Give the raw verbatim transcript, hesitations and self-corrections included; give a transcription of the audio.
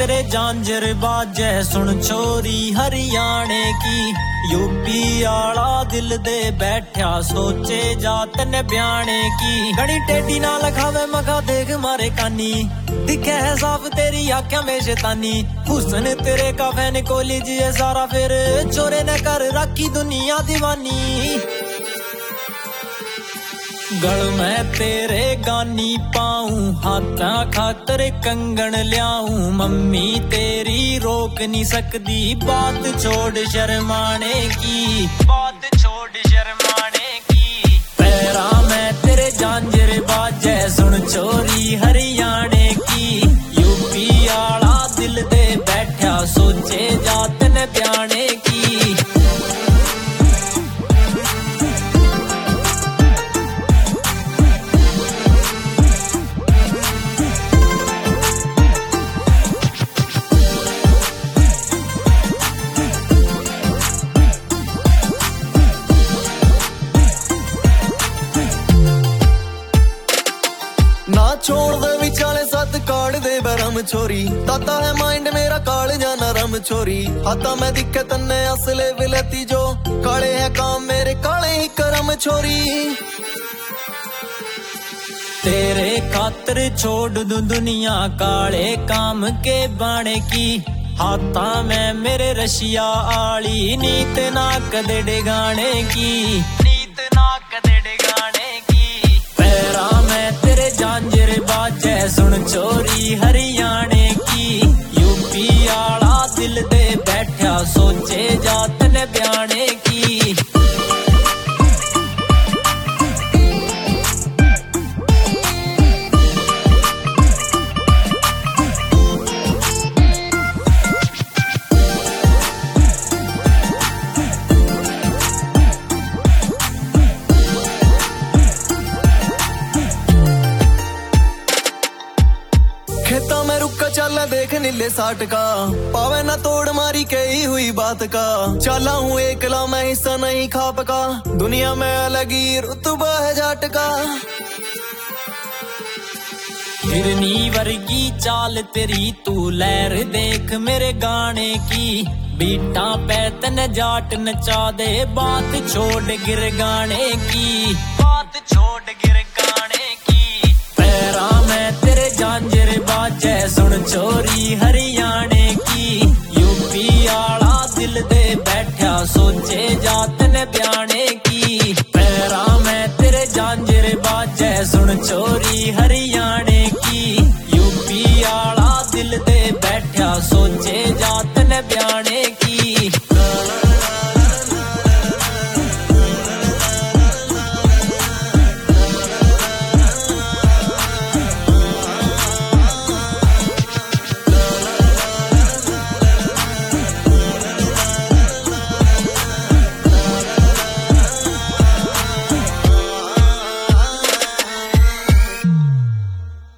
तेरे झांझर बाजे सुन छोरी हरियाणे की। यूपी आला दिल दे बैठा सोचे जात ने ब्याणे की। घड़ी टेढ़ी ना लखावे मगा देख मारे कानी, दिखे है साफ तेरी आँखें में शैतानी। हुस्न तेरे का फैन को लीजिए सारा, फिर छोरे ने कर रखी दुनिया दीवानी। गल में तेरे गानी पाऊं, हाथा खातर कंगन ल्याऊं। मम्मी तेरी रोक नहीं सकती, बात छोड़ शर्माने की, बात छोड़ शर्माने की। पैरा में तेरे झांझर बाजे सुन छोरी हरियाणे की। यूपी आला दिल दे बैठा सोचे जात ने ब्याणे की। ना छोड़ दे विचाले सत काट दे बरम छोरी। ताता है माइंड मेरा काल जा नरम छोरी। हाथा में दिखे तन्ने असले विलती जो, काले है काम मेरे काले ही करम छोरी। तेरे खातर छोड़ दूं दुनिया काले काम के बाणे की। हाथा में मेरे रशिया आली नीत ना कदे डेगाने की, नीत ना कदे डेगाने की। पैरा में तेरे झांझर बाजे सुन छोरी हरियाणे की। यूपी आला दिल दे बैठा सोचे जात ने ब्याणे की। खेता में रुक चल देख नीले साठ का, पावे ना तोड़ मारी कही हुई बात का। चला हूँ एकला मैं हिस्सा नहीं खाप का, दुनिया में अलग ही रुतबा है जाट का। हिरनी वर्गी चाल तेरी तू लहर देख मेरे गाने की। बीटा पे तन जाट नचा दे, बात छोड़ गिर गाने की, बात छोड़ गिर गाने की। पैरा में तेरे झांझर बाजे सुन छोरी हरियाणे की। यूपी आला दिल दे बैठा सोचे जात ने ब्याणे की। पैरा में तेरे झांझर बाजे सुन छोरी हरियाणे